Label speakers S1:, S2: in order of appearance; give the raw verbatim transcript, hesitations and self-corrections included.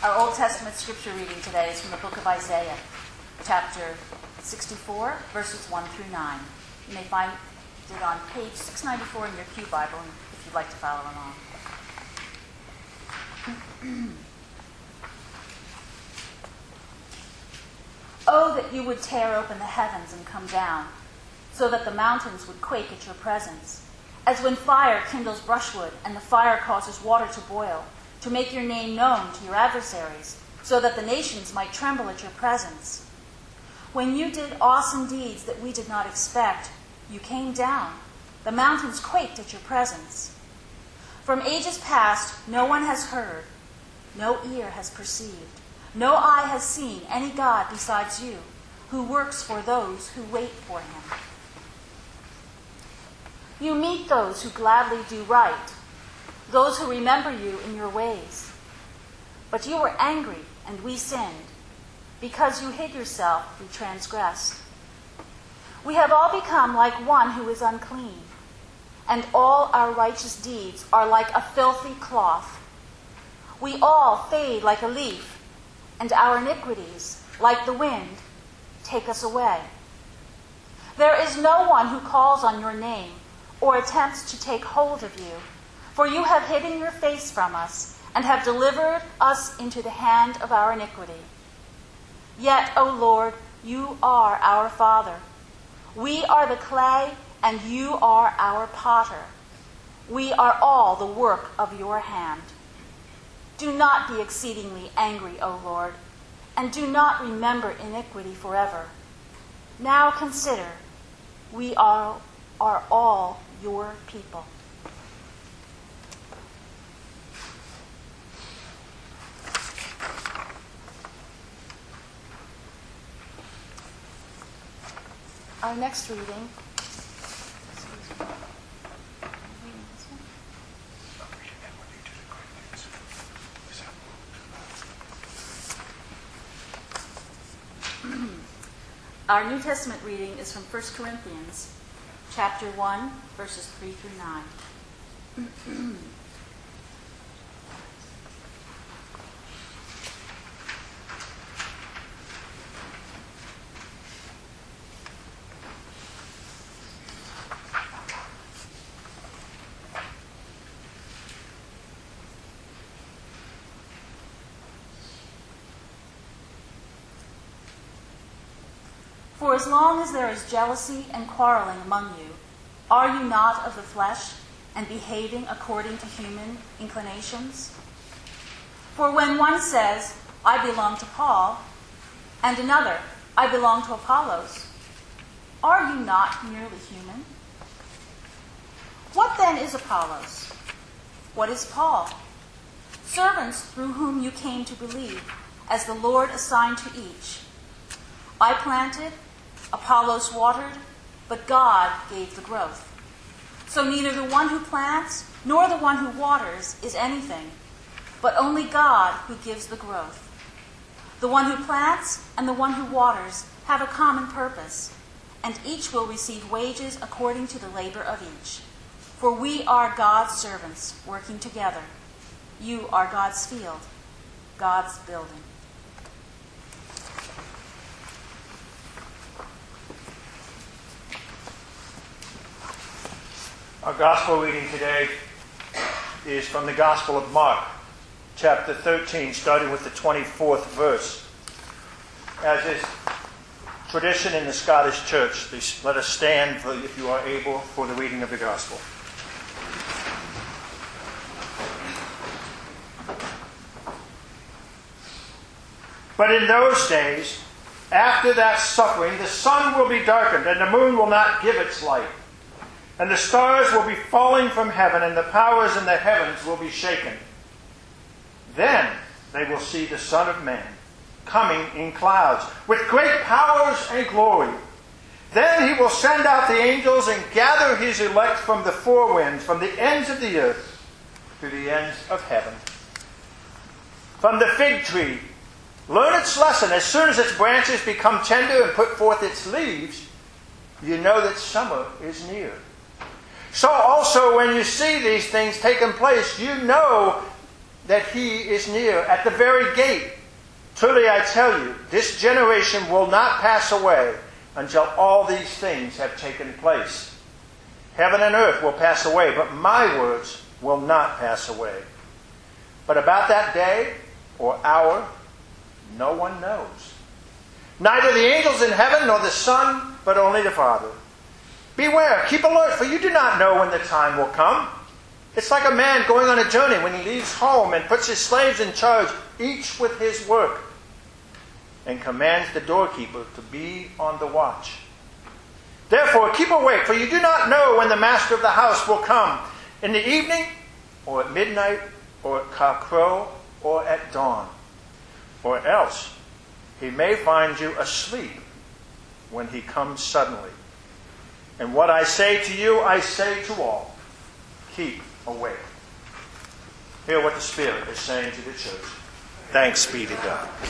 S1: Our Old Testament scripture reading today is from the book of Isaiah, chapter sixty-four, verses one through nine. You may find it on page six ninety-four in your Pew Bible if you'd like to follow along. Oh, that you would tear open the heavens and come down, so that the mountains would quake at your presence, as when fire kindles brushwood and the fire causes water to boil, to make your name known to your adversaries, so that the nations might tremble at your presence. When you did awesome deeds that we did not expect, you came down. The mountains quaked at your presence. From ages past, no one has heard, no ear has perceived, no eye has seen any God besides you, who works for those who wait for him. You meet those who gladly do right, those who remember you in your ways. But you were angry, and we sinned. Because you hid yourself, we transgressed. We have all become like one who is unclean, and all our righteous deeds are like a filthy cloth. We all fade like a leaf, and our iniquities, like the wind, take us away. There is no one who calls on your name or attempts to take hold of you, for you have hidden your face from us and have delivered us into the hand of our iniquity. Yet, O Lord, you are our Father. We are the clay, and you are our potter. We are all the work of your hand. Do not be exceedingly angry, O Lord, and do not remember iniquity forever. Now consider, we are, are all your people. Our next reading, excuse me. Reading this one? Our New Testament reading is from First Corinthians, chapter one, verses three through nine. For as long as there is jealousy and quarreling among you, are you not of the flesh and behaving according to human inclinations? For when one says, I belong to Paul, and another, I belong to Apollos, are you not merely human? What then is Apollos? What is Paul? Servants through whom you came to believe, as the Lord assigned to each. I planted, Apollos watered, but God gave the growth. So neither the one who plants nor the one who waters is anything, but only God who gives the growth. The one who plants and the one who waters have a common purpose, and each will receive wages according to the labor of each. For we are God's servants working together. You are God's field, God's building.
S2: Our gospel reading today is from the Gospel of Mark, chapter thirteen, starting with the twenty-fourth verse. As is tradition in the Scottish Church, please let us stand, for, if you are able, for the reading of the gospel. But in those days, after that suffering, the sun will be darkened, and the moon will not give its light. And the stars will be falling from heaven, and the powers in the heavens will be shaken. Then they will see the Son of Man coming in clouds, with great powers and glory. Then he will send out the angels and gather his elect from the four winds, from the ends of the earth to the ends of heaven. From the fig tree, learn its lesson. As soon as its branches become tender and put forth its leaves, you know that summer is near. So also when you see these things taking place, you know that he is near, at the very gate. Truly I tell you, this generation will not pass away until all these things have taken place. Heaven and earth will pass away, but my words will not pass away. But about that day or hour, no one knows. Neither the angels in heaven nor the Son, but only the Father. Beware, keep alert, for you do not know when the time will come. It's like a man going on a journey when he leaves home and puts his slaves in charge, each with his work, and commands the doorkeeper to be on the watch. Therefore, keep awake, for you do not know when the master of the house will come, in the evening, or at midnight, or at cockcrow, or at dawn. Or else he may find you asleep when he comes suddenly. And what I say to you, I say to all, keep awake. Hear what the Spirit is saying to the church. Thanks be to God.